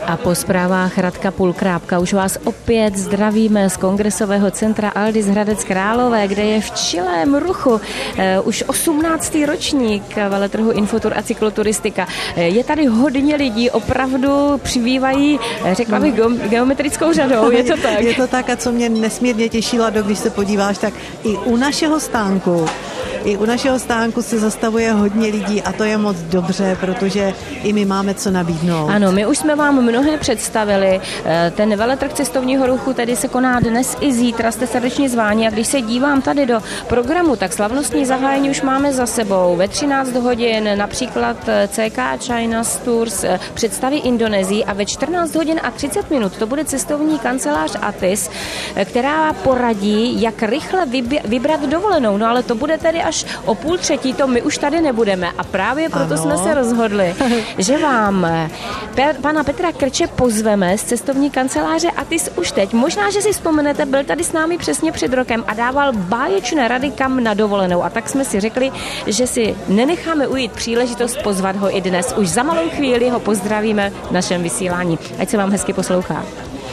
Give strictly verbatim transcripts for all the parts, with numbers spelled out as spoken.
A po zprávách Radka Pulkrábka už vás opět zdravíme z kongresového centra Aldis Hradec Králové, kde je v čilém ruchu eh, už osmnáctý ročník veletrhu Infotur a cykloturistika. Eh, je tady hodně lidí, opravdu přibývají, eh, řekla bych, geometrickou řadou, je to tak? Je to tak a co mě nesmírně těší, Lado, když se podíváš, tak i u našeho stánku I u našeho stánku se zastavuje hodně lidí a to je moc dobře, protože i my máme co nabídnout. Ano, my už jsme vám mnohé představili. Ten veletrh cestovního ruchu tedy se koná dnes i zítra, jste srdečně zváni, a když se dívám tady do programu, tak slavnostní zahájení už máme za sebou. Ve třináct hodin například C K China Tours představí Indonésii a ve čtrnáct hodin a třicet minut to bude cestovní kancelář Atis, která poradí, jak rychle vybrat dovolenou. No ale to bude tedy až o půl třetí, to my už tady nebudeme a právě proto ano. jsme se rozhodli, že vám pe- pana Petra Krče pozveme z cestovní kanceláře Atis už teď. Možná, že si vzpomenete, byl tady s námi přesně před rokem a dával báječné rady, kam na dovolenou, a tak jsme si řekli, že si nenecháme ujít příležitost pozvat ho i dnes. Už za malou chvíli ho pozdravíme v našem vysílání. Ať se vám hezky poslouchá.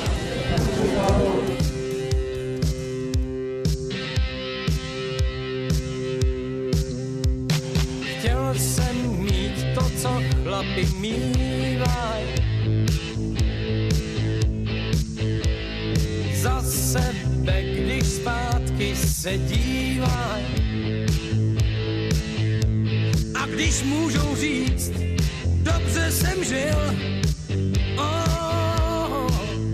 Chlapi mývaj za sebe, když zpátky se dívaj, a když můžou říct, dobře jsem žil, oh.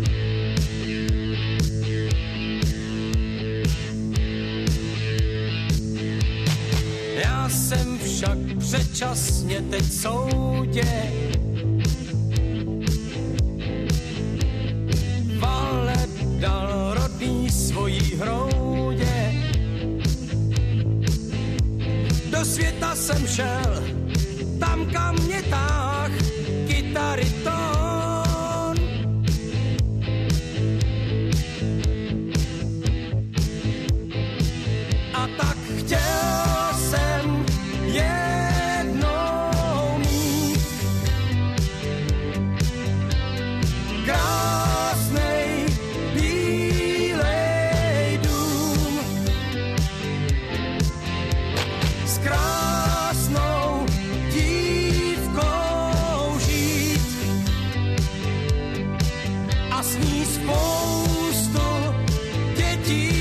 Já jsem však předčasně teď soudě, valet dal rodný svojí hroudě. Do světa jsem šel, tam kam mě táh kytary tón. A tak chtěl jsem jednou mít krásnej bílej dům s krásnou dívkou žít a s ní spoustu dětí.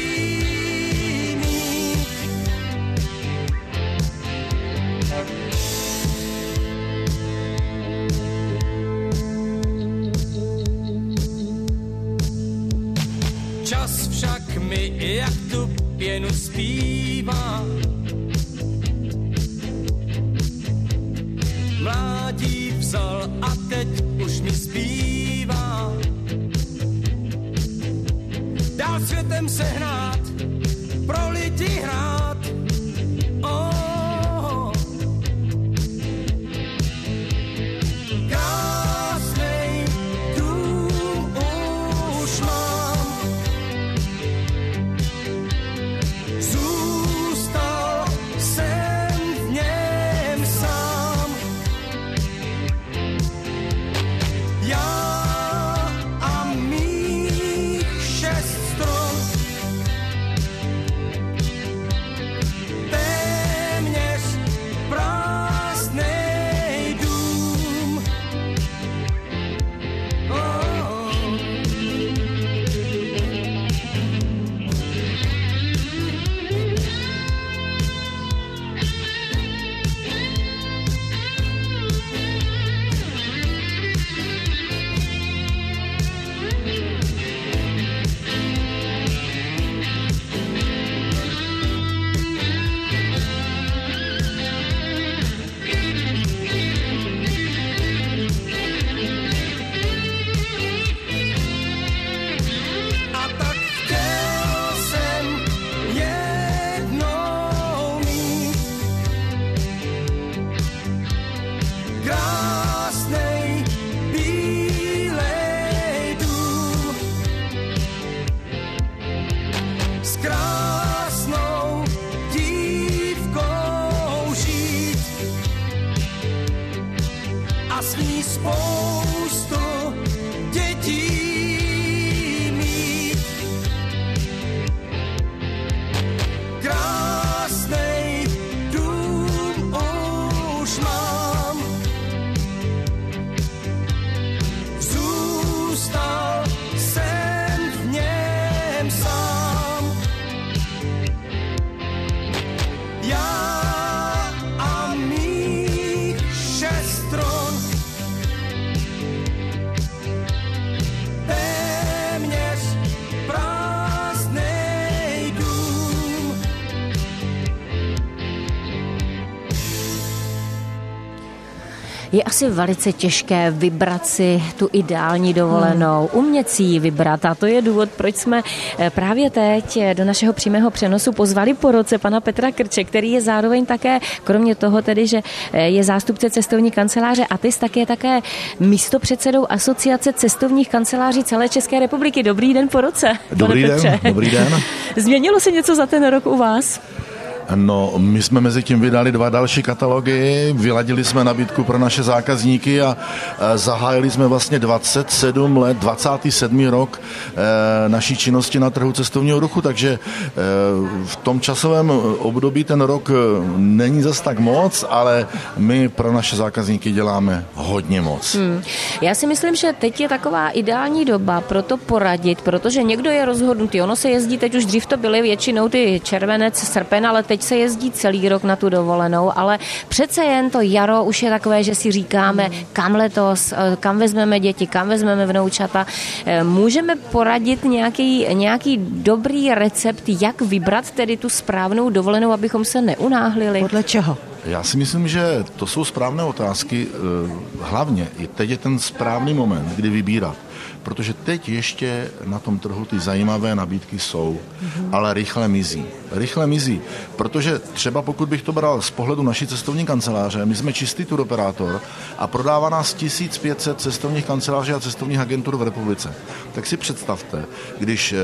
Čas však mi jak tu pěnu zpívá, mládí vzal a teď už mi zbývá dál světem se hnát, pro lidi hrát, oh. Krásnej dům už mám, zůstal jsem v něm sám. Já a mých šest stron, téměř prázdnej dům. Oh. A tak chtěl jsem jednou mít krásnej bílej dům s krásnou dívkou žít a s ní spoustu Je asi velice těžké vybrat si tu ideální dovolenou, hmm. umět si ji vybrat a to je důvod, proč jsme právě teď do našeho přímého přenosu pozvali po roce pana Petra Krče, který je zároveň také, kromě toho tedy, že je zástupce cestovní kanceláře a ty také také místopředsedou Asociace cestovních kanceláří celé České republiky. Dobrý den po roce. Dobrý den, Petře. dobrý den. Změnilo se něco za ten rok u vás? No, my jsme mezi tím vydali dva další katalogy, vyladili jsme nabídku pro naše zákazníky a zahájili jsme vlastně dvacet sedm let, dvacátý sedmý rok naší činnosti na trhu cestovního ruchu, takže v tom časovém období ten rok není zas tak moc, ale my pro naše zákazníky děláme hodně moc. Hmm. Já si myslím, že teď je taková ideální doba pro to poradit, protože někdo je rozhodnutý, ono se jezdí, teď už dřív to byly většinou ty červenec, srpen, ale teď se jezdí celý rok na tu dovolenou, ale přece jen to jaro už je takové, že si říkáme, kam letos, kam vezmeme děti, kam vezmeme vnoučata. Můžeme poradit nějaký, nějaký dobrý recept, jak vybrat tedy tu správnou dovolenou, abychom se neunáhlili? Podle čeho? Já si myslím, že to jsou správné otázky. Hlavně teď je ten správný moment, kdy vybírat. Protože teď ještě na tom trhu ty zajímavé nabídky jsou, mm-hmm. ale rychle mizí. Rychle mizí, protože třeba pokud bych to bral z pohledu naší cestovní kanceláře, my jsme čistý turoperátor a prodává nás tisíc pět set cestovních kanceláří a cestovních agentur v republice. Tak si představte, když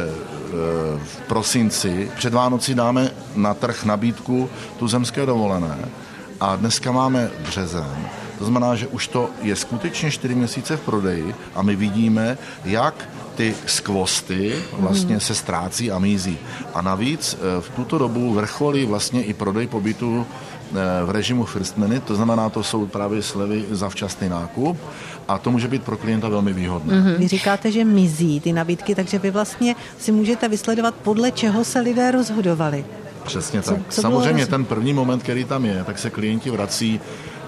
v prosinci před Vánoci dáme na trh nabídku tuzemské dovolené a dneska máme březen, to znamená, že už to je skutečně čtyři měsíce v prodeji a my vidíme, jak ty skvosty vlastně se ztrácí a mizí. A navíc v tuto dobu vrcholí vlastně i prodej pobytu v režimu First Minute, to znamená, to jsou právě slevy za včasný nákup a to může být pro klienta velmi výhodné. Mm-hmm. Vy říkáte, že mizí ty nabídky, takže vy vlastně si můžete vysledovat, podle čeho se lidé rozhodovali. Přesně co, tak. Co Samozřejmě ten první moment, který tam je, tak se klienti vrací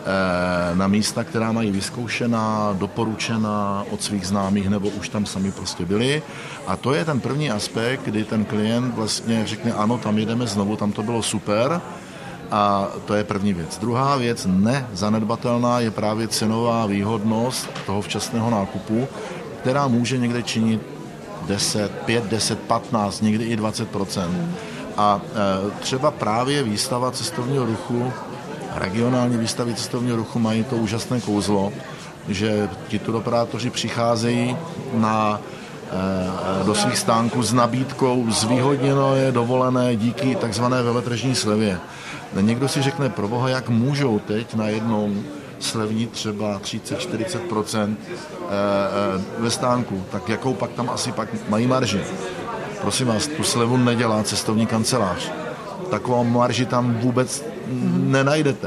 na místa, která mají vyzkoušená, doporučená od svých známých, nebo už tam sami prostě byli. A to je ten první aspekt, kdy ten klient vlastně řekne, ano, tam jedeme znovu, tam to bylo super. A to je první věc. Druhá věc, nezanedbatelná, je právě cenová výhodnost toho včasného nákupu, která může někde činit deset, pět, deset, patnáct, někdy i dvacet procent. A e, třeba právě výstava cestovního ruchu, regionální výstavy cestovního ruchu mají to úžasné kouzlo, že ti turoperátoři přicházejí na, e, do svých stánků s nabídkou zvýhodněno je dovolené díky takzvané veletržní slevě. Někdo si řekne, proboha, jak můžou teď najednou slevnit třeba třicet až čtyřicet procent e, e, ve stánku, tak jakou pak tam asi pak mají marži? Prosím vás, tu slevu nedělá cestovní kancelář. Takovou marži tam vůbec nenajdete.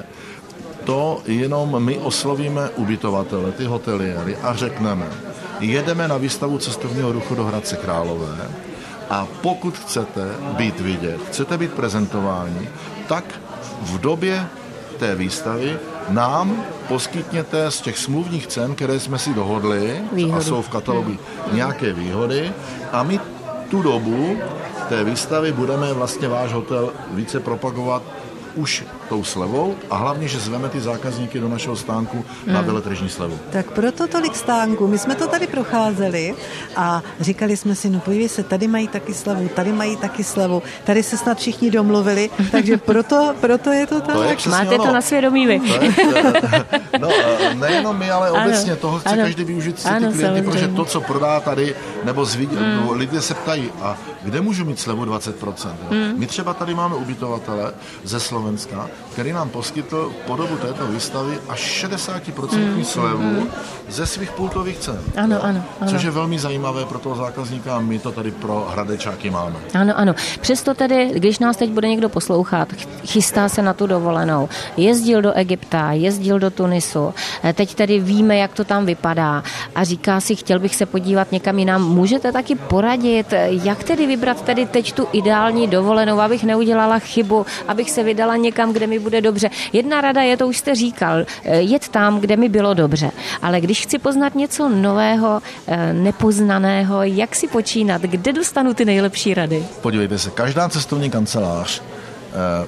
To jenom my oslovíme ubytovatele, ty hoteliéry a řekneme, jedeme na výstavu cestovního ruchu do Hradce Králové a pokud chcete být vidět, chcete být prezentováni, tak v době té výstavy nám poskytněte z těch smluvních cen, které jsme si dohodli výhody. A jsou v katalogu nějaké výhody a my tu dobu té výstavy budeme vlastně váš hotel více propagovat už tou slevou a hlavně, že zveme ty zákazníky do našeho stánku na hmm. veletržní slevu. Tak proto tolik stánků. My jsme to tady procházeli a říkali jsme si, no podívej se, tady mají taky slevu, tady mají taky slevu, tady se snad všichni domluvili, takže proto, proto je to tak. To je Máte ono. To na svědomí vy. To je, no, nejenom my, ale ano, obecně toho chce ano. každý využít si ano, ty klienty, protože to, co prodá tady, nebo zvidí, hmm. no, lidé se ptají, a kde můžu mít slevu dvacet procent? Hmm. My třeba tady máme ubytovatele ze Slovenska, který nám poskytl po dobu této výstavy až šedesát procent mm. slevu mm. ze svých pultových cen. Ano, ano, ano. Což je velmi zajímavé pro toho zákazníka a my to tady pro Hradečáky máme. Ano, ano. Přesto tedy, když nás teď bude někdo poslouchat, chystá se na tu dovolenou, jezdil do Egypta, jezdil do Tunisu, teď tedy víme, jak to tam vypadá a říká si, chtěl bych se podívat někam jinam, můžete taky poradit, jak tedy vybrat tedy teď tu ideální dovolenou, abych neudělala chybu, abych se vydala někam, kde mi bude dobře. Jedna rada je, to už jste říkal, jet tam, kde mi bylo dobře. Ale když chci poznat něco nového, nepoznaného, jak si počínat, kde dostanu ty nejlepší rady? Podívejte se, každá cestovní kancelář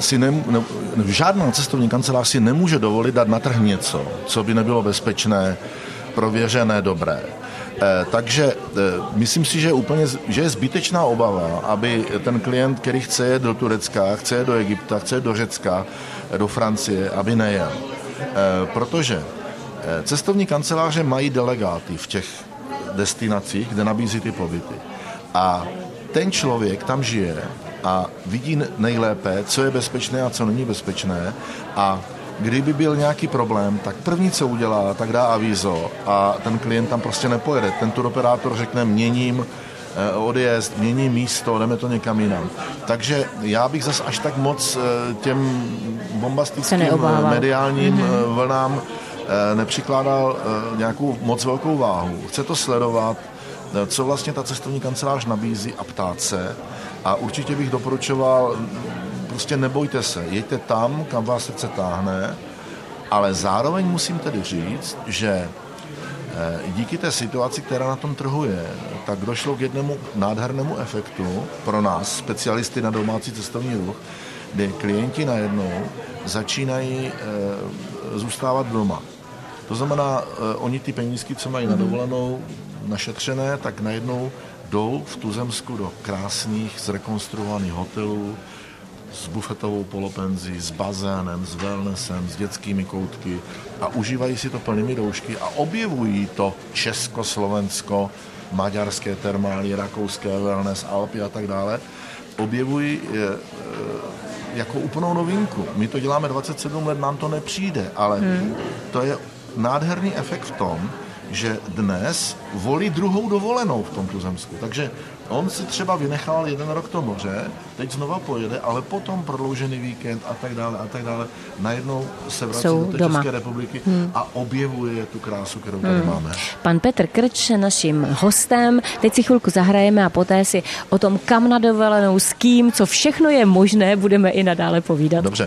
si nem, ne, žádná cestovní kancelář si nemůže dovolit dát na trh něco, co by nebylo bezpečné, prověřené, dobré. E, takže e, myslím si, že je, úplně, že je zbytečná obava, aby ten klient, který chce jet do Turecka, chce jet do Egypta, chce jet do Řecka, do Francie, aby nejel. E, protože cestovní kanceláře mají delegáty v těch destinacích, kde nabízí ty pobyty. A ten člověk tam žije a vidí nejlépe, co je bezpečné a co není bezpečné. A kdyby byl nějaký problém, tak první, co udělá, tak dá avízo a ten klient tam prostě nepojede. Ten turoperátor řekne, měním odjezd, měním místo, jdeme to někam jinam. Takže já bych zas až tak moc těm bombastickým mediálním mm-hmm. vlnám nepřikládal nějakou moc velkou váhu. Chce to sledovat, co vlastně ta cestovní kancelář nabízí a ptát se. A určitě bych doporučoval, prostě nebojte se, jeďte tam, kam vás srdce táhne, ale zároveň musím tedy říct, že díky té situaci, která na tom trhu je, tak došlo k jednomu nádhernému efektu pro nás, specialisty na domácí cestovní ruch, kdy klienti najednou začínají zůstávat doma. To znamená, oni ty penízky, co mají na dovolenou našetřené, tak najednou jdou v Tuzemsku do krásných, zrekonstruovaných hotelů s bufetovou polopenzí, s bazénem, s wellnessem, s dětskými koutky a užívají si to plnými doušky a objevují to Česko, Slovensko, maďarské termály, rakouské wellness, Alpy a tak dále. Objevují je, jako úplnou novinku. My to děláme dvacet sedm let, nám to nepřijde, ale hmm. to je nádherný efekt v tom, že dnes volí druhou dovolenou v tom Tuzemsku. Takže on si třeba vynechal jeden rok to moře, teď znova pojede, ale potom prodloužený víkend a tak dále a tak dále. Najednou se vrací Jsou do té doma. České republiky hmm. a objevuje tu krásu, kterou tady hmm. máme. Pan Petr Krč je naším hostem. Teď si chvilku zahrajeme a poté si o tom, kam na dovolenou, s kým, co všechno je možné, budeme i nadále povídat. Dobře.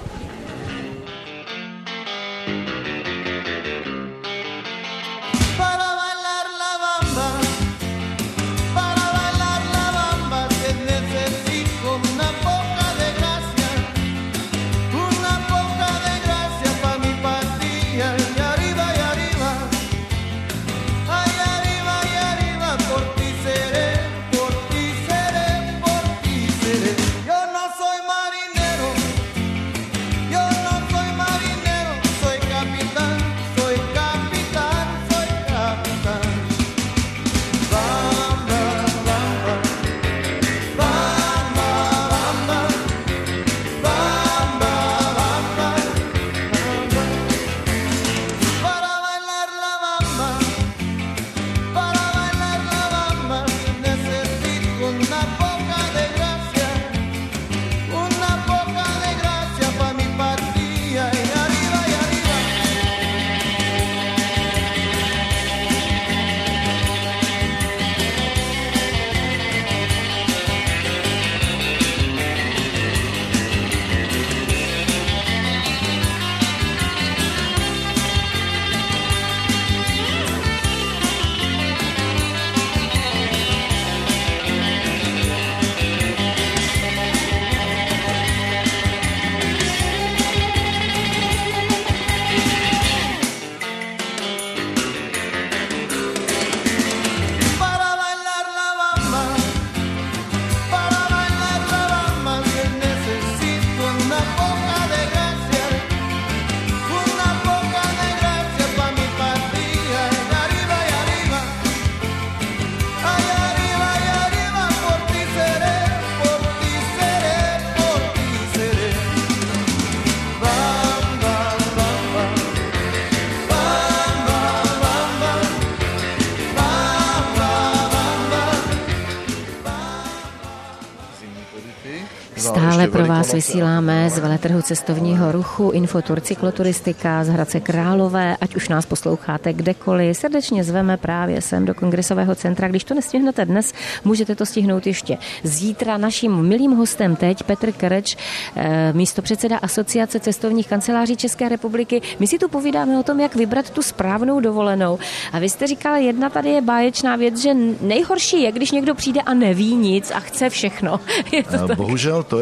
Stále pro vás vysíláme z veletrhu cestovního ruchu Infotur cykloturistika z Hradce Králové, ať už nás posloucháte kdekoliv. Srdečně zveme právě sem do kongresového centra. Když to nestihnete dnes, můžete to stihnout ještě zítra. Naším milým hostem teď Petr Krč, místopředseda Asociace cestovních kanceláří České republiky. My si tu povídáme o tom, jak vybrat tu správnou dovolenou. A vy jste říkal, jedna tady je báječná věc, že nejhorší je, když někdo přijde a neví nic a chce všechno. Je to tak? Bohužel to je situace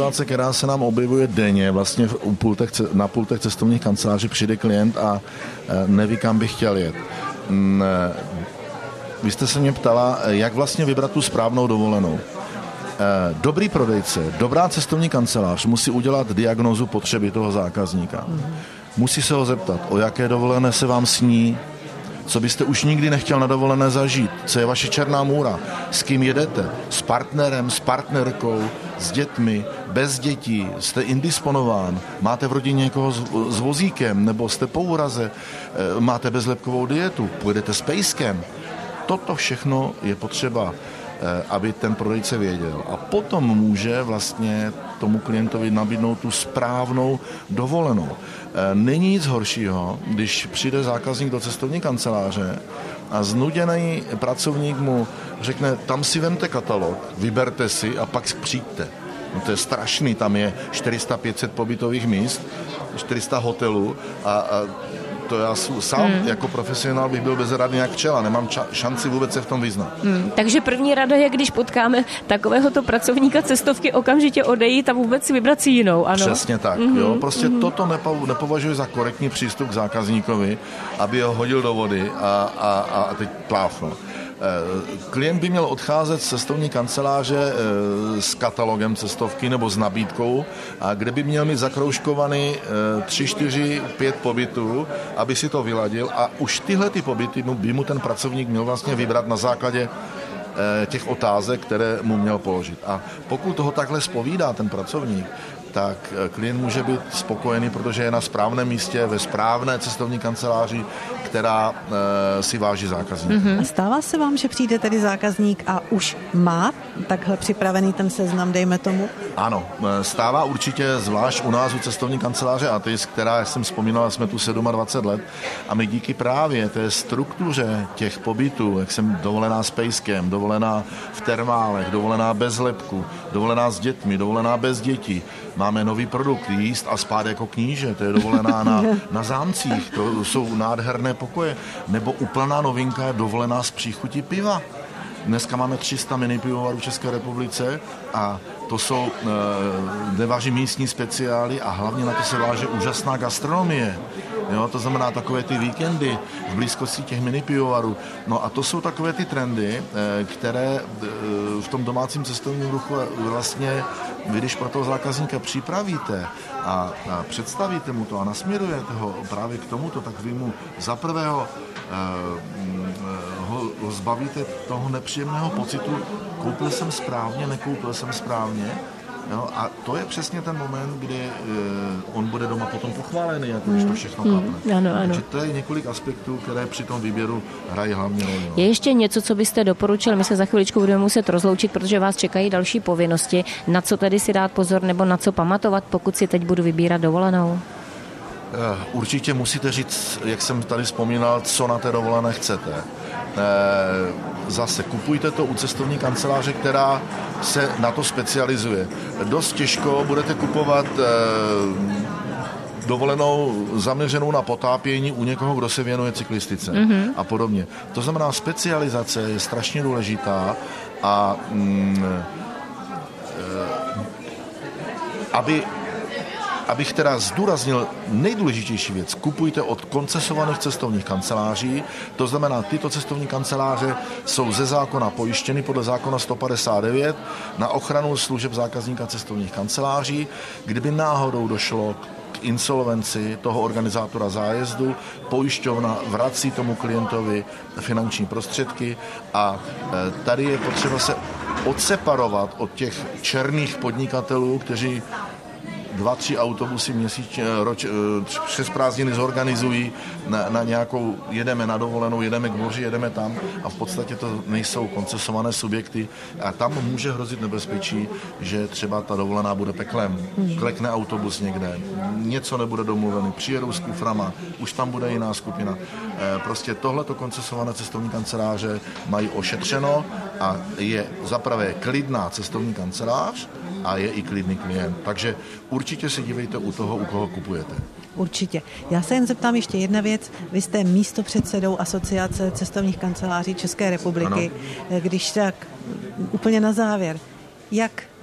situace, která se nám objevuje denně, vlastně u pultech, na pultech cestovních kanceláří přijde klient a neví, kam by chtěl jet. Vy jste se mě ptala, jak vlastně vybrat tu správnou dovolenou. Dobrý prodejce, dobrá cestovní kancelář musí udělat diagnózu potřeby toho zákazníka. Musí se ho zeptat, o jaké dovolené se vám sní, co byste už nikdy nechtěl na dovolené zažít, co je vaše černá můra, s kým jedete, s partnerem, s partnerkou, s dětmi, bez dětí, jste indisponován, máte v rodině někoho s, s vozíkem, nebo jste po úraze, máte bezlepkovou dietu, pojedete s pejskem. Toto všechno je potřeba, aby ten prodejce věděl. A potom může vlastně tomu klientovi nabídnout tu správnou dovolenou. Není nic horšího, když přijde zákazník do cestovní kanceláře a znuděný pracovník mu řekne, tam si vemte katalog, vyberte si a pak přijďte. No to je strašný, tam je čtyři sta pět set pobytových míst, čtyři sta hotelů a, a to já sám hmm. jako profesionál bych byl bezradný jak včela, nemám ča- šanci vůbec se v tom vyznat. Hmm. Takže první rada je, když potkáme takovéhoto pracovníka cestovky, okamžitě odejít a vůbec si vybrat si jinou, ano? Přesně tak, mm-hmm. jo, prostě mm-hmm. toto nepo, nepovažuji za korektní přístup k zákazníkovi, aby ho hodil do vody a, a, a teď pláfnul. Klient by měl odcházet z cestovní kanceláře s katalogem cestovky nebo s nabídkou, a kde by měl mít zakroužkovaný tři, čtyři, pět pobytů, aby si to vyladil, a už tyhle ty pobyty by mu ten pracovník měl vlastně vybrat na základě těch otázek, které mu měl položit. A pokud toho takhle zpovídá ten pracovník, tak klient může být spokojený, protože je na správném místě, ve správné cestovní kanceláři, která e, si váží zákazník. Mm-hmm. Stává se vám, že přijde tedy zákazník a už má takhle připravený ten seznam, dejme tomu? Ano, stává určitě, zvlášť u nás u cestovní kanceláře Atis, která, jak jsem vzpomínal, jsme tu dvacet sedm let, a my díky právě té struktuře těch pobytů, jak jsem dovolená s pejskem, dovolená v termálech, dovolená bez lepku, dovolená s dětmi, dovolená bez dětí, máme nový produkt, jíst a spát jako kníže, to je dovolená na, na zámcích, to jsou nádherné pokoje, nebo úplná novinka je dovolená s příchutí piva. Dneska máme tři sta mini pivovarů v České republice a to jsou e, neváží místní speciály a hlavně na to se váže úžasná gastronomie. Jo, to znamená takové ty víkendy v blízkosti těch mini pivovarů. No a to jsou takové ty trendy, e, které e, v tom domácím cestovním ruchu vlastně vy, když pro toho zákazníka připravíte a, a představíte mu to a nasměrujete ho právě k tomuto, tak vy mu za prvého e, ho, ho zbavíte toho nepříjemného pocitu, koupil jsem správně, nekoupil jsem správně. Jo, a to je přesně ten moment, kdy uh, on bude doma potom pochválený, jako když to všechno klapne. Mm, ano, ano. Takže to je několik aspektů, které při tom výběru hrají hlavně roli. Je ještě něco, co byste doporučil? My se za chviličku budeme muset rozloučit, protože vás čekají další povinnosti. Na co tedy si dát pozor nebo na co pamatovat, pokud si teď budu vybírat dovolenou? Určitě musíte říct, jak jsem tady vzpomínal, co na té dovolené chcete. Zase kupujte to u cestovní kanceláře, která se na to specializuje. Dost těžko budete kupovat dovolenou zaměřenou na potápění u někoho, kdo se věnuje cyklistice mm-hmm. a podobně. To znamená, specializace je strašně důležitá a mm, aby Abych teda zdůraznil nejdůležitější věc, kupujte od koncesovaných cestovních kanceláří, to znamená, tyto cestovní kanceláře jsou ze zákona pojištěny podle zákona sto padesát devět na ochranu služeb zákazníka cestovních kanceláří. Kdyby náhodou došlo k insolvenci toho organizátora zájezdu, pojišťovna vrací tomu klientovi finanční prostředky a tady je potřeba se odseparovat od těch černých podnikatelů, kteří dva, tři autobusy měsíčně roč, přes prázdniny zorganizují na, na nějakou, jedeme na dovolenou, jedeme k moři, jedeme tam a v podstatě to nejsou koncesované subjekty a tam může hrozit nebezpečí, že třeba ta dovolená bude peklem. Klekne autobus někde, něco nebude domluvený, přijedou s kuframa, už tam bude jiná skupina. Prostě tohleto koncesované cestovní kanceláře mají ošetřeno a je zaprvé klidná cestovní kancelář a je i klidný klient. Takže určitě se dívejte u toho, u koho kupujete. Určitě. Já se jen zeptám ještě jedna věc. Vy jste místopředsedou Asociace cestovních kanceláří České republiky. Ano. Když tak úplně na závěr, jak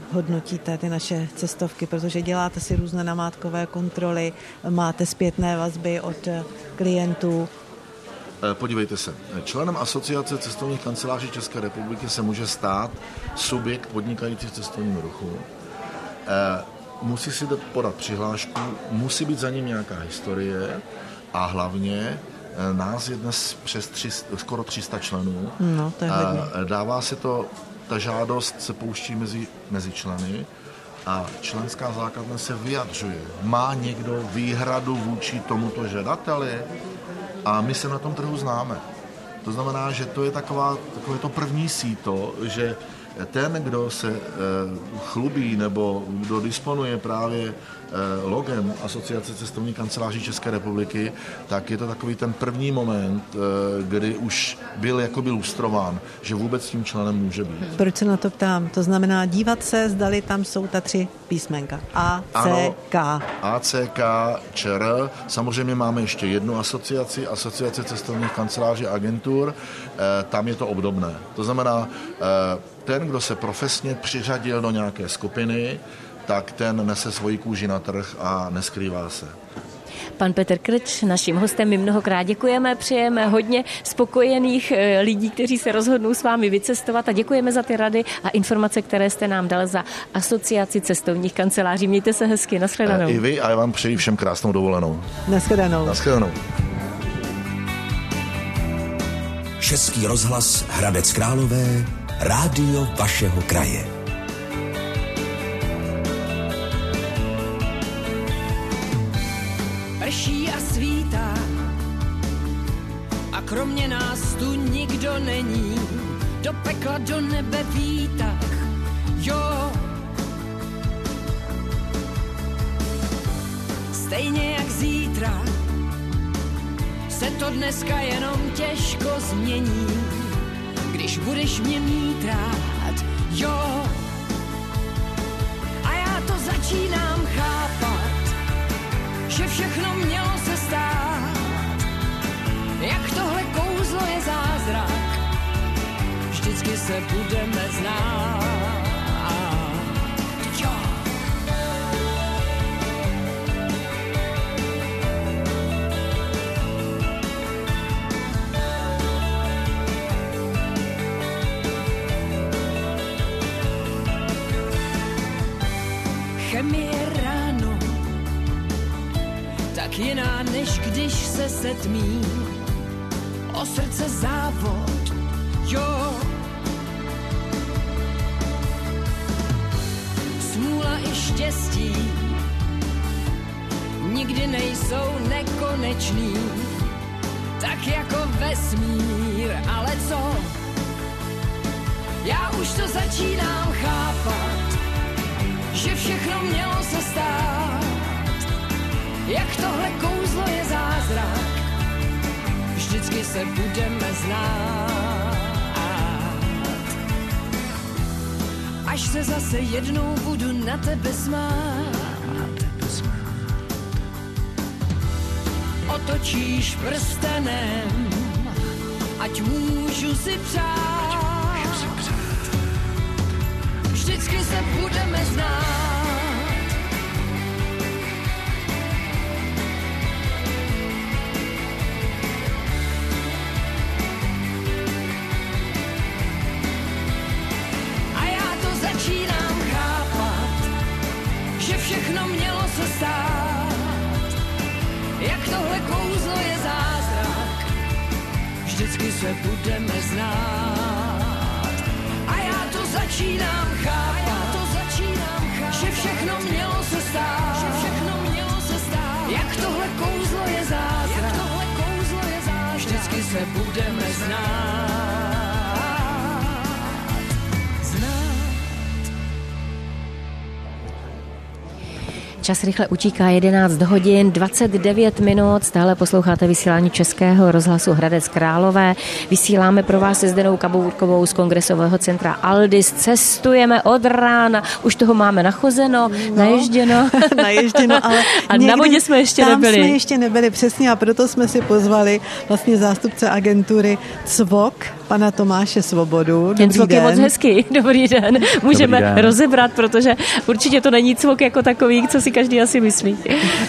hodnotíte ty naše cestovky, protože děláte si různé namátkové kontroly, máte zpětné vazby od klientů. Podívejte se, členem Asociace cestovních kanceláří České republiky se může stát subjekt podnikající v cestovním ruchu. Musí si podat přihlášku, musí být za ním nějaká historie a hlavně nás je dnes přes tři, skoro tři sta členů. No, to je hodně. Dává se to, ta žádost se pouští mezi, mezi členy a členská základna se vyjadřuje. Má někdo výhradu vůči tomuto žadateli? A my se na tom trhu známe. To znamená, že to je taková, takové to první síto, že ten, kdo se e, chlubí nebo kdo disponuje právě e, logem Asociace cestovních kanceláří České republiky, tak je to takový ten první moment, e, kdy už byl jakoby lustrován, že vůbec tím členem může být. Proč se na to ptám? To znamená dívat se, zdali tam jsou ta tři písmenka. A, C, K. A, C, K, Č, R. Samozřejmě máme ještě jednu asociaci, Asociace cestovních kanceláří a agentur. E, tam je to obdobné. To znamená, e, ten, kdo se profesně přiřadil do nějaké skupiny, tak ten nese svoji kůži na trh a neskrývá se. Pan Petr Krč, naším hostem, my mnohokrát děkujeme, přejeme hodně spokojených lidí, kteří se rozhodnou s vámi vycestovat a děkujeme za ty rady a informace, které jste nám dal za Asociaci cestovních kanceláří. Mějte se hezky, nashledanou. I vy a já vám přeji všem krásnou dovolenou. Nashledanou. Nashledanou. Český rozhlas Hradec Králové, rádio vašeho kraje. Prší a svítá a kromě nás tu nikdo není. Do pekla, do nebe výtah, jo. Stejně jak zítra se to dneska jenom těžko změní. Když budeš mě mít rád, jo. A já to začínám chápat, že všechno mělo se stát. Jak tohle kouzlo je zázrak, vždycky se budeme znát, jo. Chemie ráno, tak jiná, než když se setmí. O srdce závod, jo. Smůla i štěstí nikdy nejsou nekonečný, tak jako vesmír, ale co? Já už to začínám chápat, že všechno mělo se stát. Jak tohle kouzlo je zázrak, vždycky se budeme znát. Až se zase jednou budu na tebe smát, otočíš prstenem, ať můžu si přát. Vždycky se budeme znát. Začínám chápat, že všechno mělo se stát. Jak tohle kouzlo je zázrak, vždycky se budeme znát. A já to začínám chápat, to začínám chápat, že všechno mělo se stát. Že všechno mělo se stát. Jak tohle kouzlo je zázrak, jak tohle kouzlo je zázrak, vždycky se budeme znát. Čas rychle utíká, jedenáct hodin, dvacet devět minut, stále posloucháte vysílání Českého rozhlasu Hradec Králové. Vysíláme pro vás se Zdenou Kabourkovou z kongresového centra Aldis. Cestujeme od rána, už toho máme nachozeno, no, naježděno. naježděno, ale a na vodě jsme ještě tam nebyli. jsme ještě nebyli, přesně, a proto jsme si pozvali vlastně zástupce agentury C V O K pana Tomáše Svobodu. Ten cvok je moc hezký. Dobrý den. Můžeme Dobrý den. rozebrat, protože určitě to není cvok jako takový, co si každý asi myslí.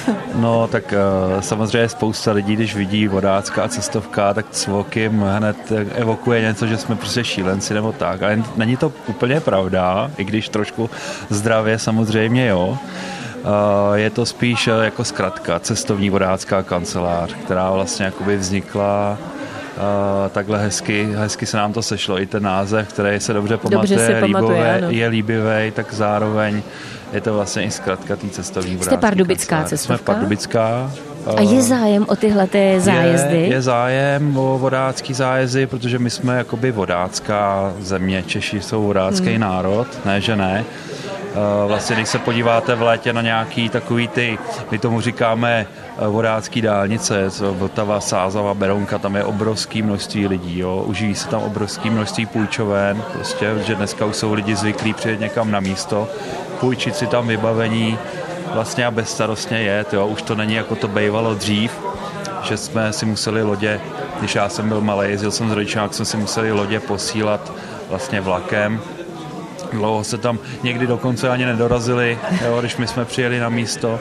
No tak uh, samozřejmě spousta lidí, když vidí vodácká cestovka, tak cvok jim hned evokuje něco, že jsme prostě šílenci nebo tak. Ale není to úplně pravda, i když trošku zdravě samozřejmě jo. Uh, je to spíš uh, jako zkratka, cestovní vodácká kancelář, která vlastně jakoby vznikla uh, takhle hezky, hezky se nám to sešlo. I ten název, který se dobře pamatuje, dobře se pamatuje, je líbivý, tak zároveň je to vlastně i zkratka té cestovní vodácké. Jste pardubická cestovka? Jsme pardubická. A je zájem o tyhle ty zájezdy? Je, je zájem o vodácký zájezdy, protože my jsme jakoby vodácká země. Češi jsou vodácký hmm. národ, ne že ne. Vlastně, když se podíváte v létě na nějaký takový ty, my tomu říkáme vodácký dálnice, Vltava, Sázava, Berounka, tam je obrovské množství lidí, jo. Uživí se tam obrovské množství půjčoven, prostě, že dneska už jsou lidi zvyklí přijet někam na místo, půjčit si tam vybavení, vlastně a bezstarostně jet, jo. Už to není jako to bejvalo dřív, že jsme si museli lodě, když já jsem byl malý, jezdil jsem s rodičem, tak jsme si museli lodě posílat vlastně vlakem. Dlouho se tam někdy dokonce ani nedorazili, jo, když my jsme přijeli na místo.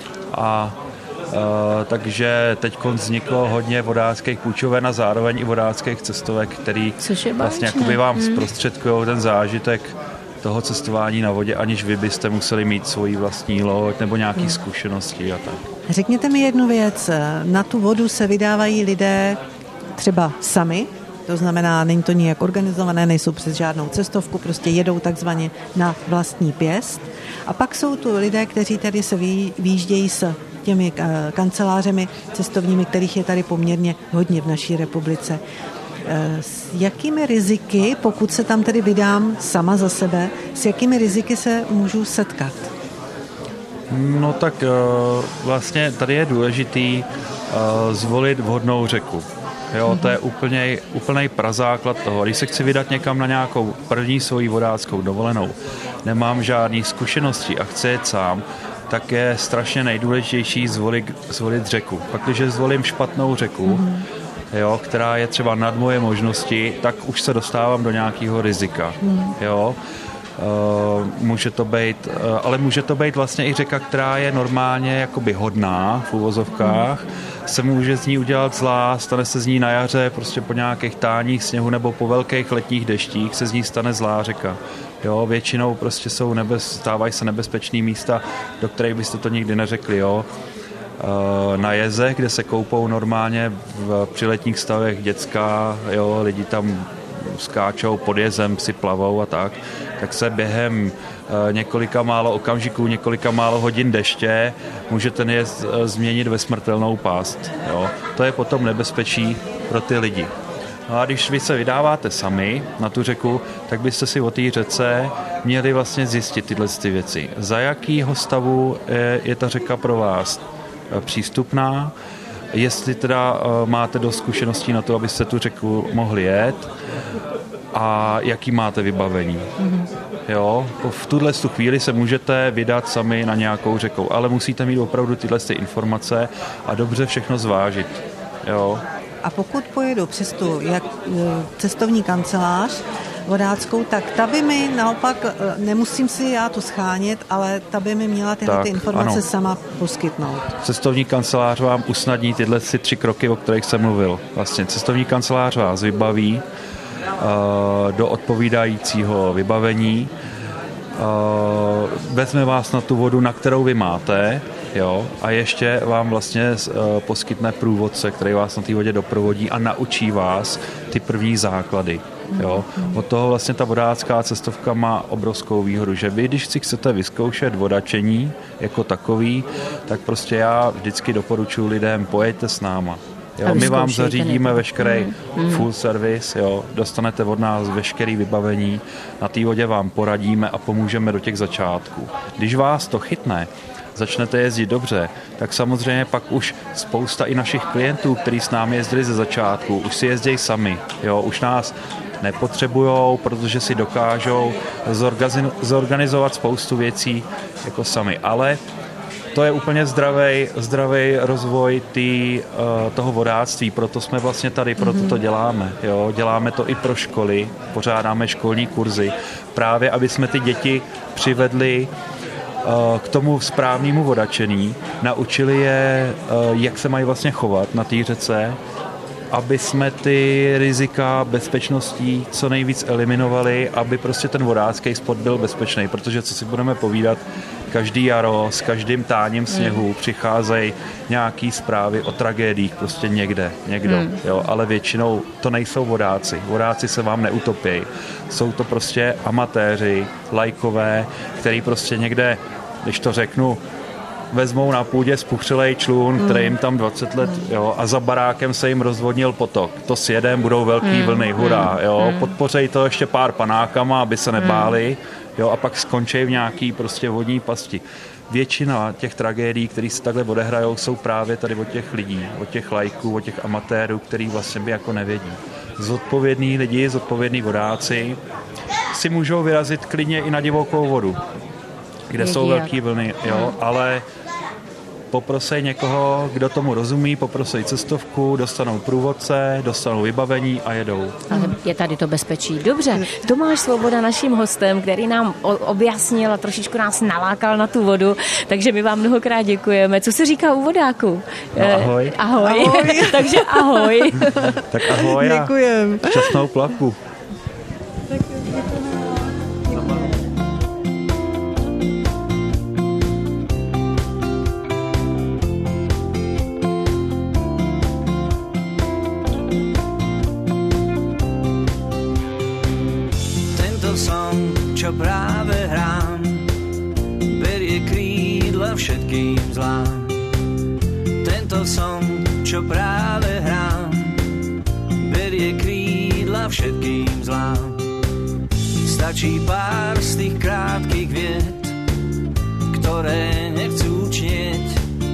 A e, takže teď vzniklo hodně vodáckých půjčoven a zároveň i vodáckých cestovek, který vlastně jakoby vám hmm. zprostředkují ten zážitek toho cestování na vodě, aniž vy byste museli mít svoji vlastní loď nebo nějaké hmm. zkušenosti a tak. Řekněte mi jednu věc. Na tu vodu se vydávají lidé třeba sami, to znamená, není to nijak organizované, nejsou přes žádnou cestovku, prostě jedou takzvaně na vlastní pěst. A pak jsou tu lidé, kteří tady se výjíždějí s těmi kancelářemi cestovními, kterých je tady poměrně hodně v naší republice. S jakými riziky, pokud se tam tedy vydám sama za sebe, s jakými riziky se můžu setkat? No tak vlastně tady je důležitý zvolit vhodnou řeku. Jo, to je úplnej, úplnej prazáklad toho. Když se chci vydat někam na nějakou první svoji vodáckou dovolenou, nemám žádný zkušenosti a chci jet sám, tak je strašně nejdůležitější zvolit, zvolit řeku. Pak, když zvolím špatnou řeku, mm. jo, která je třeba nad moje možnosti, tak už se dostávám do nějakého rizika. Mm. Jo. Uh, může to být, uh, ale může to být vlastně i řeka, která je normálně jakoby hodná v uvozovkách, mm. se může z ní udělat zlá, stane se z ní na jaře, prostě po nějakých táních sněhu nebo po velkých letních deštích se z ní stane zlá řeka. Jo, většinou prostě jsou nebez, stávají se nebezpečný místa, do kterých byste to nikdy neřekli, jo. Uh, na jeze, kde se koupou normálně v, při letních stavech děcka, jo, lidi tam skáčou pod jezem, si plavou a tak, tak se během e, několika málo okamžiků, několika málo hodin deště může ten jezd e, změnit ve smrtelnou pást. Jo. To je potom nebezpečí pro ty lidi. No a když vy se vydáváte sami na tu řeku, tak byste si o té řece měli vlastně zjistit tyhle ty věci. Za jakýho stavu je, je ta řeka pro vás e, přístupná, jestli teda e, máte dost zkušeností na to, abyste tu řeku mohli jet, a jaký máte vybavení. Mm-hmm. Jo, v tuhle chvíli se můžete vydat sami na nějakou řekou, ale musíte mít opravdu tyhle informace a dobře všechno zvážit. Jo. A pokud pojedu přes tu jak, cestovní kancelář vodáckou, tak ta by mi naopak, nemusím si já to schánět, ale ta by mi měla tyhle tak, ty informace ano. sama poskytnout. Cestovní kancelář vám usnadní tyhle tři kroky, o kterých jsem mluvil. Vlastně cestovní kancelář vás vybaví do odpovídajícího vybavení, vezme vás na tu vodu, na kterou vy máte, jo, a ještě vám vlastně poskytne průvodce, který vás na té vodě doprovodí a naučí vás ty první základy. Jo. Od toho vlastně ta vodácká cestovka má obrovskou výhodu, že vy, když si chcete vyzkoušet vodačení jako takový, tak prostě já vždycky doporučuji lidem, pojeďte s náma. Jo, my vám zařídíme veškerý mm. full service, jo, dostanete od nás veškerý vybavení, na té vodě vám poradíme a pomůžeme do těch začátků. Když vás to chytne, začnete jezdit dobře, tak samozřejmě pak už spousta i našich klientů, kteří s námi jezdili ze začátku, už si jezdí sami, jo, už nás nepotřebujou, protože si dokážou zorganizovat spoustu věcí jako sami, ale to je úplně zdravý, zdravý rozvoj tý, toho vodáctví, proto jsme vlastně tady, proto to děláme. Jo? Děláme to i pro školy, pořádáme školní kurzy, právě aby jsme ty děti přivedli k tomu správnému vodačení, naučili je, jak se mají vlastně chovat na té řece, aby jsme ty rizika bezpečností co nejvíc eliminovali, aby prostě ten vodácký sport byl bezpečný, protože co si budeme povídat, každý jaro s každým táním sněhu přicházejí nějaký zprávy o tragédiích prostě někde, někdo, hmm. jo, ale většinou to nejsou vodáci. Vodáci se vám neutopějí. Jsou to prostě amatéři, lajkové, který prostě někde, když to řeknu, vezmou na půdě spuchřelej člun, mm. který jim tam dvacet let, jo, a za barákem se jim rozvodnil potok. To s jedem, budou velký mm. vlny, hurá, jo, mm. podpořej to ještě pár panákama, aby se nebáli, jo, a pak skončí v nějaký prostě vodní pasti. Většina těch tragédií, které se takhle odehrajou, jsou právě tady od těch lidí, od těch lajků, od těch amatérů, který vlastně by jako nevědí. Zodpovědní lidi, zodpovědní vodáci si můžou vyrazit klidně i na divokou vodu, kde Vědí, jsou velký vlny, jo, ale poprosej někoho, kdo tomu rozumí, poprosej cestovku, dostanou průvodce, dostanou vybavení a jedou. Ale je tady to bezpečí. Dobře, Tomáš Svoboda naším hostem, který nám objasnil a trošičku nás nalákal na tu vodu, takže my vám mnohokrát děkujeme. Co se říká u vodáku? No, ahoj. Ahoj. ahoj. Takže ahoj. Tak ahoj a děkujem. Šťastnou plavbu. Čo práve hrám, berie krídla všetkým zlám. Tento som, čo práve hrám, berie krídla všetkým zlám. Stačí pár z tých krátkych viet, ktoré nechcú čnieť,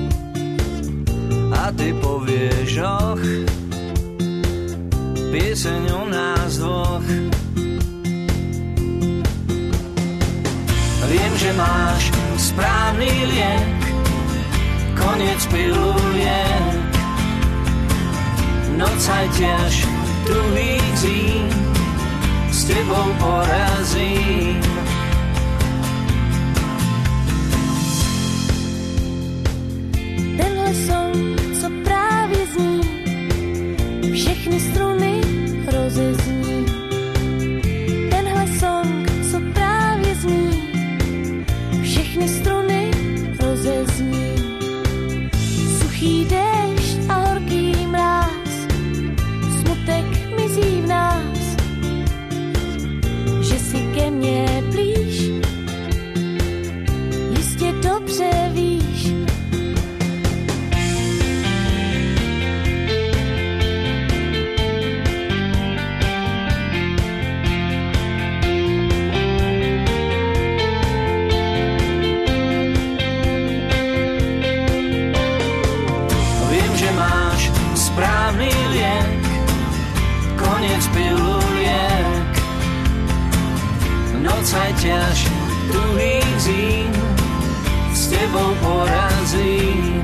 a ty povieš, och, pieseň o nás dvoch. Viem, že máš správny liek, koniec piluliek. Noc aj tiež druhých zím s tebou porazím. Tenhle song, co právě zní, všechny struny rozezní. Tenhle song, co právě zní, všechny struny rozezní. Suchý déšť a horký mráz, smutek mizí v nás. Že si ke mně blíž, jistě dobře víš. Správny liek, koniec piluliek. Noc aj ťaž druhých zím s tebou porazím.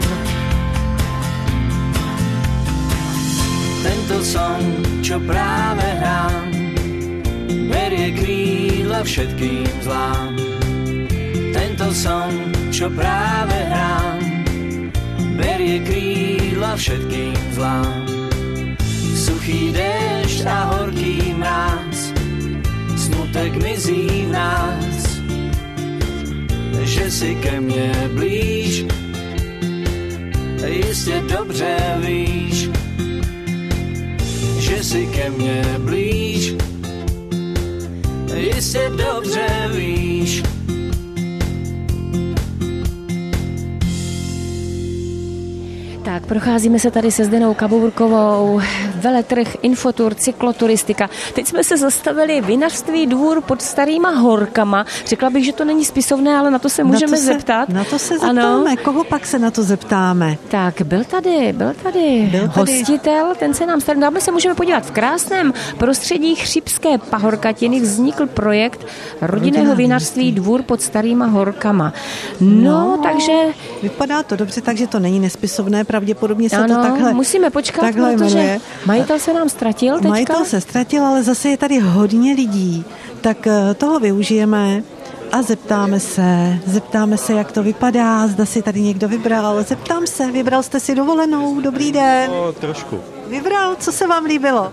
Tento song, čo práve hrám, berie krídla všetkým zlám. Tento song, čo práve hrám, berie krídla všetkým zlám. Suchý déšť a horký mráz, smutek mizí v nás. Že si ke mne blíž, jistě dobře víš. Že si ke mne blíž, jistě dobře víš. Tak, procházíme se tady se Zdenou Kabourkovou veletrh, infotur, cykloturistika. Teď jsme se zastavili Vinařství Dvůr pod Starýma Horkama. Řekla bych, že to není spisovné, ale na to se můžeme na to se, zeptat. Na to se zeptáme. Ano. Koho pak se na to zeptáme? Tak, byl tady, byl tady, byl tady hostitel, ten se nám starý. Dáme se můžeme podívat. V krásném prostředí Chřibské pahorkatiny vznikl projekt rodinného vinařství Dvůr pod Starýma Horkama. No, no, takže... Vypadá to dobře, takže to není nespisovné, pravděpodobně se ano, to takhle musíme počkat, takhle protože jmenuje. Majitel se nám ztratil teďka. Majitel se ztratil, ale zase je tady hodně lidí, tak toho využijeme a zeptáme se, zeptáme se, jak to vypadá, zda si tady někdo vybral. Zeptám se, vybral jste si dovolenou? Dobrý den. No, trošku. Vybral, co se vám líbilo?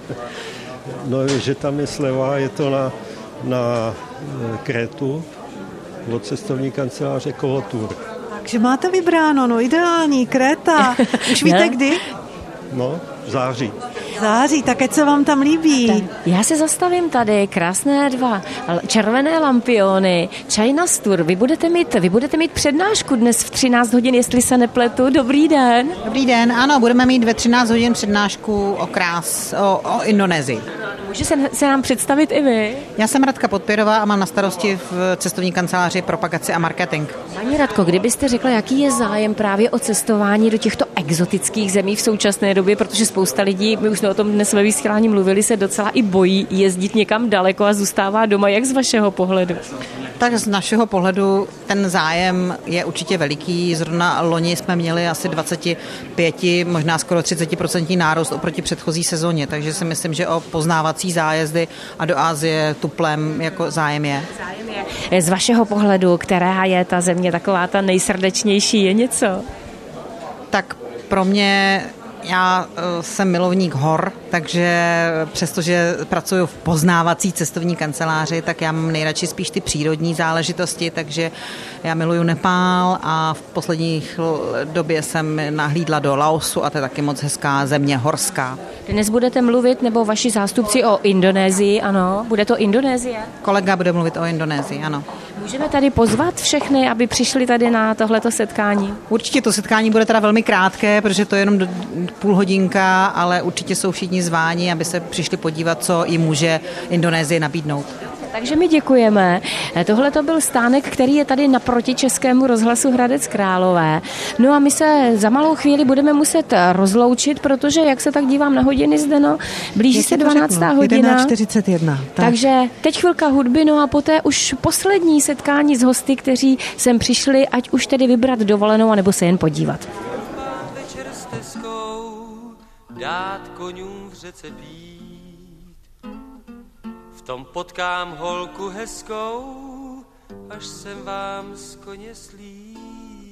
No, že tam je sleva, je to na, na Krétu od cestovní kanceláře Kolotur. Takže máte vybráno, no ideální, Kréta. Už víte kdy? No, v září. Září, tak ať se vám tam líbí. Já se zastavím tady, krásné dva červené lampiony, China Tour. Vy budete mít, vy budete mít přednášku dnes v třináct hodin, jestli se nepletu. Dobrý den. Dobrý den, ano, budeme mít ve třináct hodin přednášku o krás, o, o Indonésii. Může se, se nám představit i vy? Já jsem Radka Podpěrová a mám na starosti v cestovní kanceláři propagaci a marketing. Paní Radko, kdybyste řekla, jaký je zájem právě o cestování do těchto exotických zemí v současné době, protože spousta lidí, my už jsme o tom dnes ve vysílání mluvili, se docela i bojí jezdit někam daleko a zůstává doma. Jak z vašeho pohledu? Tak z našeho pohledu ten zájem je určitě veliký. Zrovna loni jsme měli asi dvacet pět, možná skoro třicet procent nárůst oproti předchozí sezóně, takže si myslím, že o poznávací zájezdy a do Asie tuplem jako zájem je. Zájem je. Z vašeho pohledu, která je ta země taková ta nejsrdečnější, je něco? Tak pro mě... Já jsem milovník hor, takže přestože pracuji v poznávací cestovní kanceláři, tak já mám nejradši spíš ty přírodní záležitosti, takže já miluju Nepál a v posledních době jsem nahlídla do Laosu a to je taky moc hezká země horská. Dnes budete mluvit, nebo vaši zástupci, o Indonésii, ano? Bude to Indonésie? Kolega bude mluvit o Indonésii, ano. Můžeme tady pozvat všechny, aby přišli tady na tohleto setkání? Určitě to setkání bude teda velmi krátké, protože to je jenom do, půl hodinka, ale určitě jsou všichni zváni, aby se přišli podívat, co jim může Indonésie nabídnout. Takže my děkujeme. Tohle to byl stánek, který je tady naproti Českému rozhlasu Hradec Králové. No a my se za malou chvíli budeme muset rozloučit, protože, jak se tak dívám na hodiny zde, no, blíží se dvanáctá hodina. jedenáct čtyřicet jedna. Tak. Takže teď chvilka hudby, no a poté už poslední setkání s hosty, kteří sem přišli, ať už tedy vybrat dovolenou, anebo se jen podívat. Večer s teskou, dát koňům v řece pít. V tom potkám holku hezkou, až jsem vám z koně slít.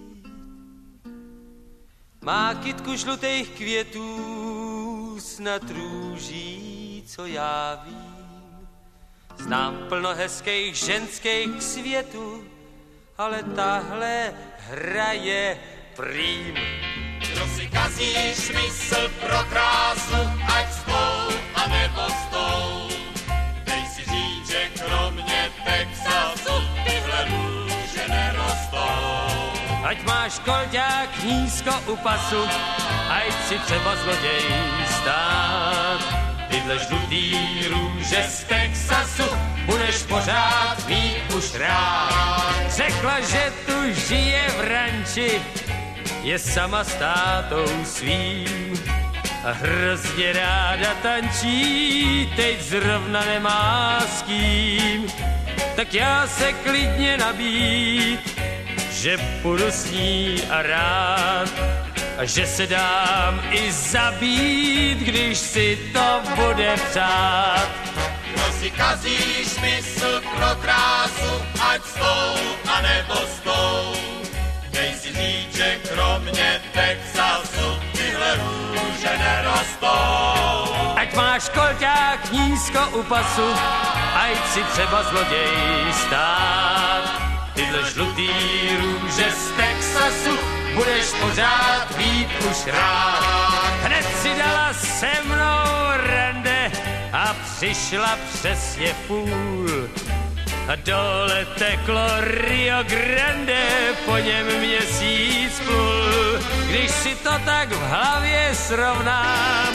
Má kytku žlutých květů, snad růží, co já vím. Znám plno hezkých ženských k světu, ale tahle hraje prým. Kdo si kazí smysl pro krásu, ať s tou a nebo s tou. Dej si říct, že kromě Texasu tyhle růže nerostou. Ať máš kolďák nízko u pasu, ať si třeba zloděj stát. Tyhle žlutý růže z Texasu budeš pořád mít už rád. Řekla, že tu žije v ranči, je sama s tátou svým a hrozně ráda tančí, teď zrovna nemá s kým. Tak já se klidně nabít, že půjdu s ní a rád, a že se dám i zabít, když si to bude přát. Kdo si kazí smysl pro krásu, ať s tou a nebo s tou. Dej si říct, že kromě Texasu tyhle růže nerostou. Ať máš kolťák nízko u pasu, ať si třeba zloděj stát. Tyhle žlutý růže z Texasu budeš pořád mít už rád. Hned si dala se mnou rande a přišla přesně půl. A dole teklo Rio Grande, po něm měsíc plul. Když si to tak v hlavě srovnám,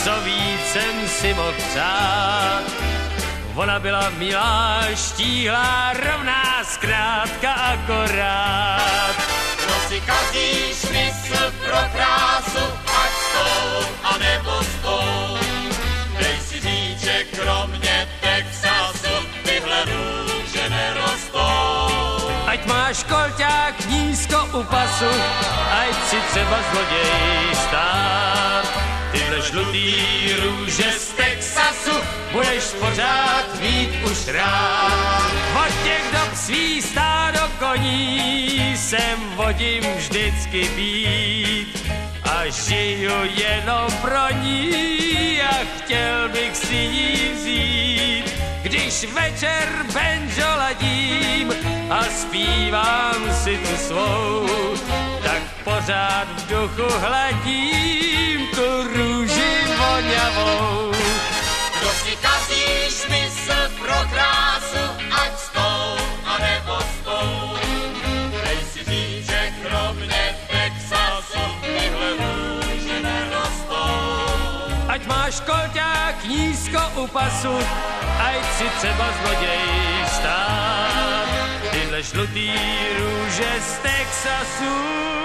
co víc jsem si mohl přát. Ona byla milá, štíhlá, rovná, zkrátka akorát. Kdo si kazí smysl pro krásu, ať s tou, anebo s tou. Dej si říct, že kromě Texasu tyhle růže nerostou. Ať máš kolťák nízko u pasu, ať si třeba zloděj stát. Tyhle žlutý růže z Texasu budeš pořád mít už rád. Od těch dob svý stádo koní sem vodím vždycky být. A žiju jenom pro ní a chtěl bych si ji vzít. Když večer banjo ladím a zpívám si tu svou, tak pořád v duchu hladím tu růži voňavou. Kdo si kazí smysl pro krásu, ať s tou, anebo s tou. Dej si říct, že kromě Texasu tyhle růže nerostou. Ať máš kolťák nízko u pasu, ať si třeba zloděj stát. Tyhle žlutý růže z Texasu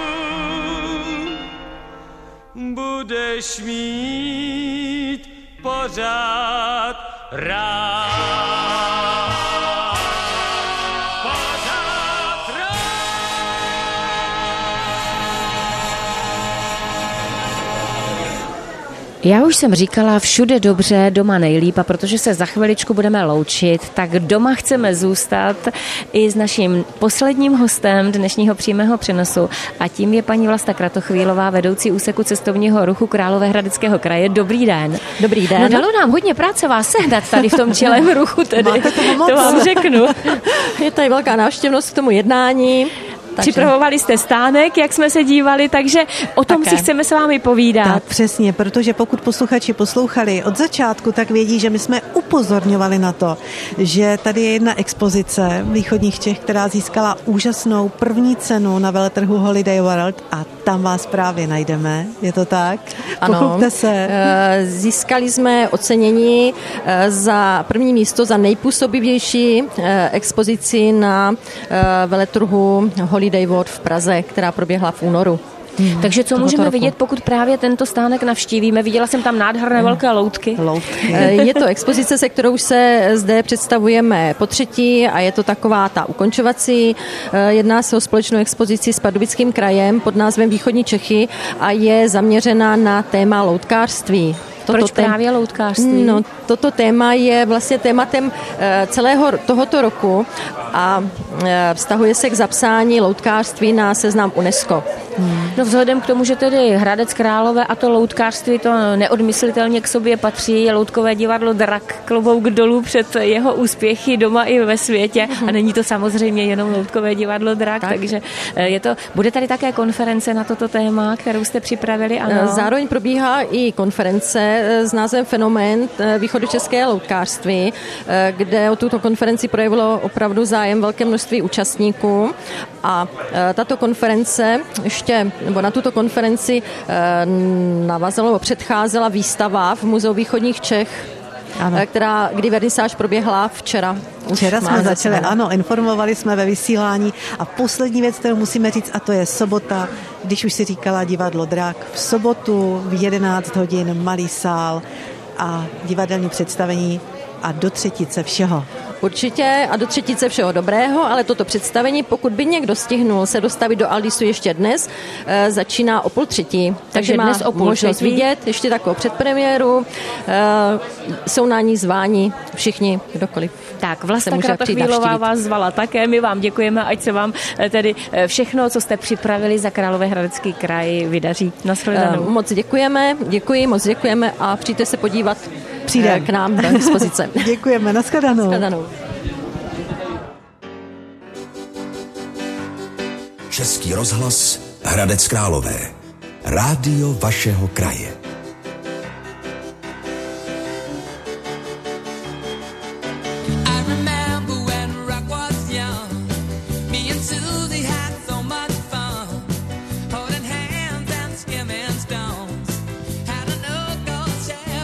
budeš mít pořád rád. Pořád rád. Já už jsem říkala, všude dobře, doma nejlíp, a protože se za chviličku budeme loučit, tak doma chceme zůstat i s naším posledním hostem dnešního přímého přenosu, a tím je paní Vlasta Kratochvílová, vedoucí úseku cestovního ruchu Královéhradeckého kraje. Dobrý den. Dobrý den. No, dalo nám hodně práce vás sehnat tady v tom čilém ruchu, tedy. Máte toho moc. To vám řeknu. Je tady velká návštěvnost k tomu jednání. Takže připravovali jste stánek, jak jsme se dívali, takže o tom Také. si chceme s vámi povídat. Tak přesně, protože pokud posluchači poslouchali od začátku, tak vědí, že my jsme upozorňovali na to, že tady je jedna expozice východních Čech, která získala úžasnou první cenu na veletrhu Holiday World, a tam vás právě najdeme. Je to tak? Ano. Pochopte se. Získali jsme ocenění za první místo za nejpůsobivější expozici na veletrhu Holiday World v Praze, která proběhla v únoru. Hmm. Takže co můžeme roku. vidět, pokud právě tento stánek navštívíme? Viděla jsem tam nádherné velké loutky. Loutky. Je to expozice, se kterou se zde představujeme po třetí, a je to taková ta ukončovací. Jedná se o společnou expozici s Pardubickým krajem pod názvem Východní Čechy a je zaměřena na téma loutkářství. Proč tém... právě loutkářství? No, toto téma je vlastně tématem celého tohoto roku a vztahuje se k zapsání loutkářství na seznam UNESCO. Hmm. No vzhledem k tomu, že tedy Hradec Králové a to loutkářství to neodmyslitelně k sobě patří, Loutkové divadlo Drak, klobouk dolů před jeho úspěchy doma i ve světě, a není to samozřejmě jenom Loutkové divadlo Drak, tak. takže je to, bude tady také konference na toto téma, kterou jste připravili? Ano. Zároveň probíhá i konference s názvem Fenomén východočeské loutkářství, kde o tuto konferenci projevilo opravdu zájem velké množství účastníků, a tato konference ještě, nebo na tuto konferenci navazala, předcházela výstava v Muzeu východních Čech, ano. která, kdy vernisáž proběhla včera. Včera jsme začali, ano, informovali jsme ve vysílání, a poslední věc, kterou musíme říct, a to je sobota, když už si říkala divadlo Drak, v sobotu v jedenáct hodin malý sál a divadelní představení a do třetice všeho. Určitě, a do třetice všeho dobrého, ale toto představení, pokud by někdo stihnul se dostavit do Aldisu ještě dnes, e, začíná o půl třetí. Takže, takže má dnes o půl možnost třetí vidět ještě takovou předpremiéru. E, jsou na ní zváni všichni, kdokoliv. Tak, Vlasta Kratochvílová vás zvala také, my vám děkujeme, ať se vám tedy všechno, co jste připravili za Královéhradecký kraj, vydaří. Nashledanou. E, moc děkujeme, děkuji, moc děkujeme a přijďte se podívat Přijde k nám do dispozice. Děkujeme, nashledanou. Nashledanou. Český rozhlas Hradec Králové. Rádio vašeho kraje. Holding hands and skimming stones, had a no-go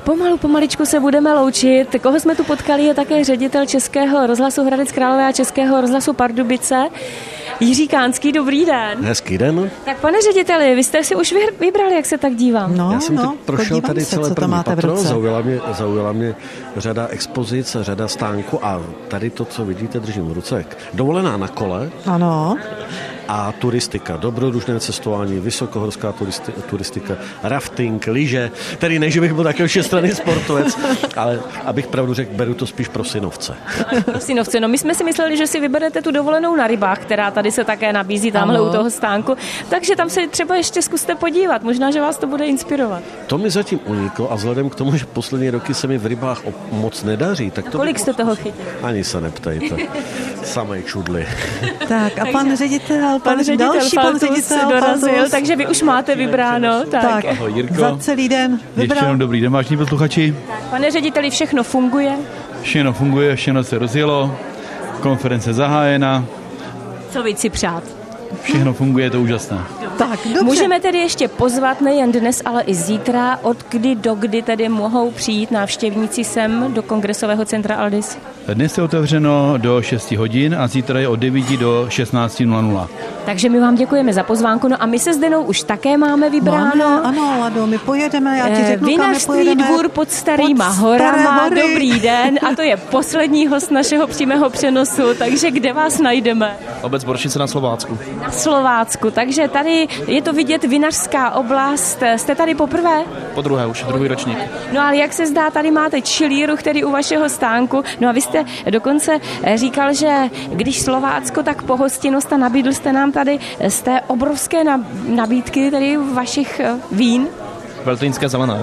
Pomalu, pomaličku se budeme loučit. Koho jsme tu potkali, je také ředitel Českého rozhlasu Hradec Králové a Českého rozhlasu Pardubice, Jiří Kánský. Dobrý den. Hezký den. Tak pane řediteli, vy jste si už vybrali, jak se tak dívám. No, Já jsem no, teď prošel tady se, celé první patro, v zaujala mě, zaujala mě řada expozic, řada stánků a tady to, co vidíte, držím v ruce. Dovolená na kole. Ano. A turistika, dobrodružné cestování, vysokohorská turisti, turistika, rafting, lyže, tedy ne, že bych byl takový všestranný sportovec, ale abych pravdu řekl, beru to spíš pro synovce. Pro synovce, no my jsme si mysleli, že si vyberete tu dovolenou na rybách, která tady se také nabízí tamhle ano. u toho stánku, takže tam se třeba ještě zkuste podívat, možná, že vás to bude inspirovat. To mi zatím uniklo a vzhledem k tomu, že poslední roky se mi v rybách moc nedaří, tak to... Kolik jste toho chytili? Ani se neptejte. Samej čudli. Tak a pan ředitel, pan, pan ředitel další pan ředitel dorazil, Faltus. takže vy už máte vybráno. Tak, tak ahoj, Jirko. Za celý den vybral. Ještě jenom dobrý den, vážení posluchači. Pane řediteli, všechno funguje? Všechno funguje, všechno se rozjelo, konference zahájena. Co víc si přát? Všechno funguje, je to úžasné. Tak, dobře. Můžeme tedy ještě pozvat nejen dnes, ale i zítra, od kdy do kdy tedy mohou přijít návštěvníci sem do Kongresového centra Aldis? Dnes je otevřeno do šesti hodin a zítra je od devíti do šestnácti nula nula. Takže my vám děkujeme za pozvánku, no a my se s Denou už také máme vybráno. Máme, ano, Lado, my pojedeme, já ti řeknu, kam my pojedeme. Dvůr pod Starýma pod horama, hory. Dobrý den, a to je poslední host našeho přímého přenosu, takže kde vás najdeme? Obec Boršice na Slovácku. Na Slovácku, takže tady je to vidět vinařská oblast. Jste tady poprvé? Po druhé, už druhý ročník. No ale jak se zdá, tady máte čilíru, který u vašeho stánku. No a vy jste dokonce říkal, že když Slovácko, tak pohostinnost a nabídl jste nám tady z té obrovské nabídky, tedy vašich vín. Veltlínské zelené.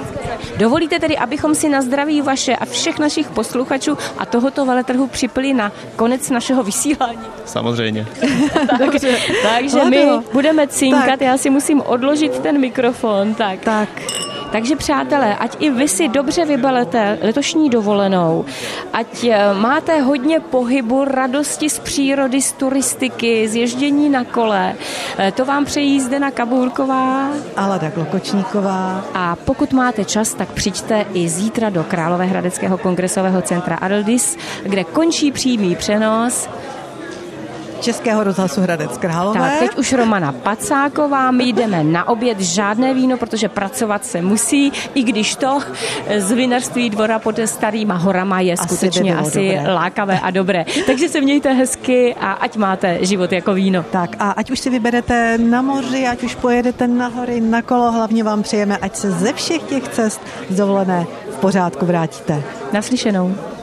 Dovolíte tedy, abychom si na zdraví vaše a všech našich posluchačů a tohoto veletrhu připili na konec našeho vysílání? Samozřejmě. takže takže my budeme cinkat, tak. Já si musím odložit ten mikrofon. Tak. tak. Takže přátelé, ať i vy si dobře vybalete letošní dovolenou, ať máte hodně pohybu, radosti z přírody, z turistiky, z ježdění na kole. To vám přejí Zdena Kabůrková a Lada Klokočníková. A pokud máte čas, tak přijďte i zítra do Královéhradeckého kongresového centra Aldis, kde končí přímý přenos Českého rozhlasu Hradec Králové. Tak, teď už Romana Pacáková, my jdeme na oběd, žádné víno, protože pracovat se musí, i když to z vinařství Dvora pod Starýma horama je asi skutečně asi dobré. Lákavé a dobré. Takže se mějte hezky a ať máte život jako víno. Tak a ať už si vyberete na moři, ať už pojedete na hory, na kolo, hlavně vám přejeme, ať se ze všech těch cest z dovolené v pořádku vrátíte. Naslyšenou.